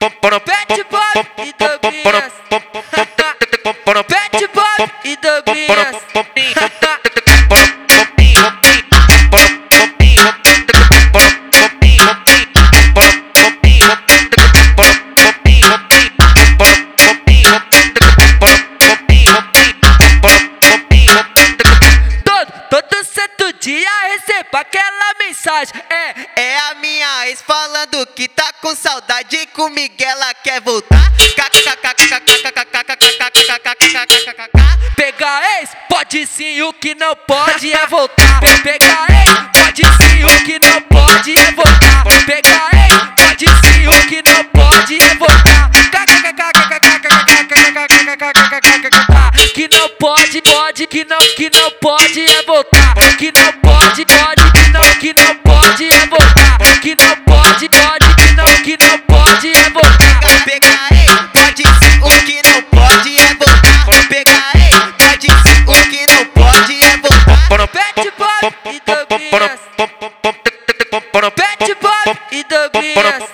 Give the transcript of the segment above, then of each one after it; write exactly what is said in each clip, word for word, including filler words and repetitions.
Pet Boy e Douglas. Pet Boy e Douglas. Todo, todo santo dia recebo aquela mensagem. É, É a minha ex falando que tá com saudade, comigo ela quer voltar. pegar ex, pode sim, o que não pode é voltar. Pegar ex, pode sim, o que não pode é voltar. Pegar ex, pode sim, o que não pode é voltar. Que não pode, pode, que não, que não pode é voltar. Que não pode, pode, que não, que não pode é voltar. Que não pode, pode, que não, que não pode é voltar. Pegar ex, pode sim, o que não pode é voltar. Pegar ex, pode sim, o que não pode é voltar. Pet Boy e Douglas. Pet Boy e Douglas.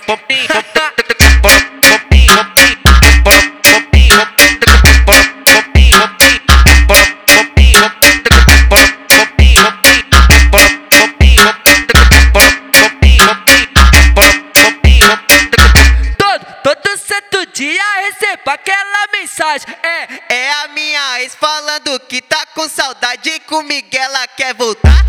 Todo santo dia recebo aquela mensagem. É, É a minha ex falando que tá com saudade, comigo ela quer voltar.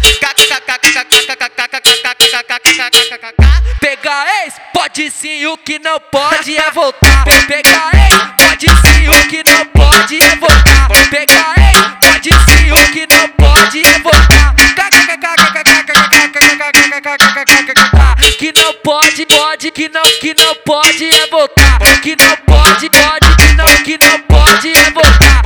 pegar ex, pode sim, o que não pode é voltar. Pegar ex, pode sim, o que não pode é voltar. Pegar ex, pode sim, o que não pode é voltar. Que não pode, pode, que não, que não pode é voltar. Que não pode, pode, que não, que não pode é voltar.